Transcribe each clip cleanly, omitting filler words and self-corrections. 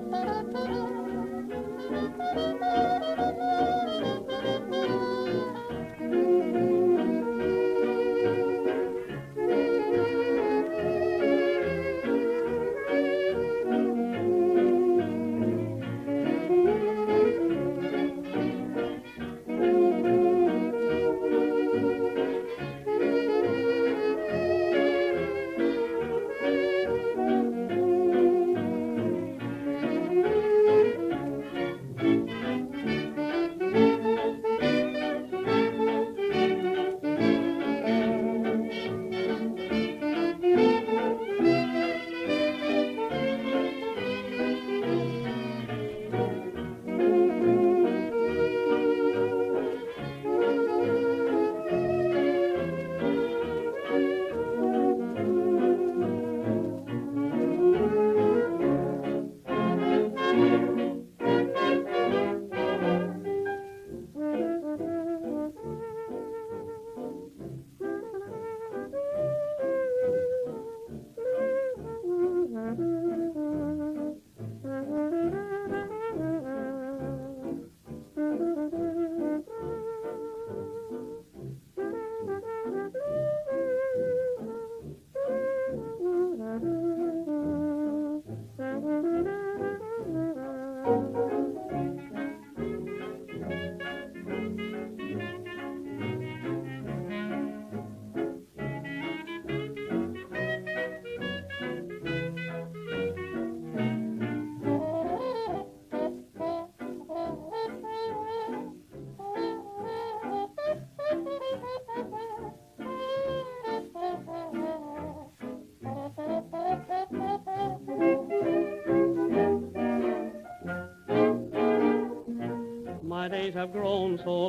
My days have grown so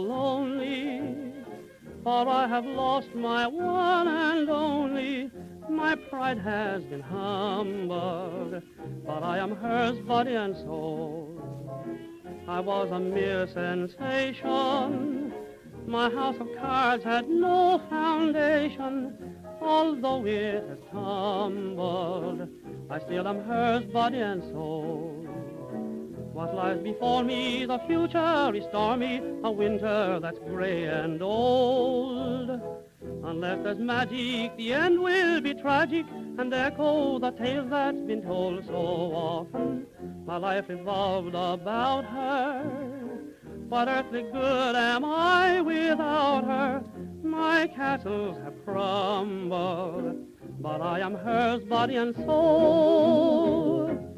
lonely, for I have lost my one and only. My pride has been humbled, but I am hers body and soul. I was a mere sensation. My house of cards had no foundation. Although it has tumbled, I still am hers body and soul. What lies before me, the future is stormy, a winter that's gray and old. Unless there's magic, the end will be tragic, and echo the tales that's been told so often. My life revolved about her. What earthly good am I without her? My castles have crumbled, but I am hers body and soul.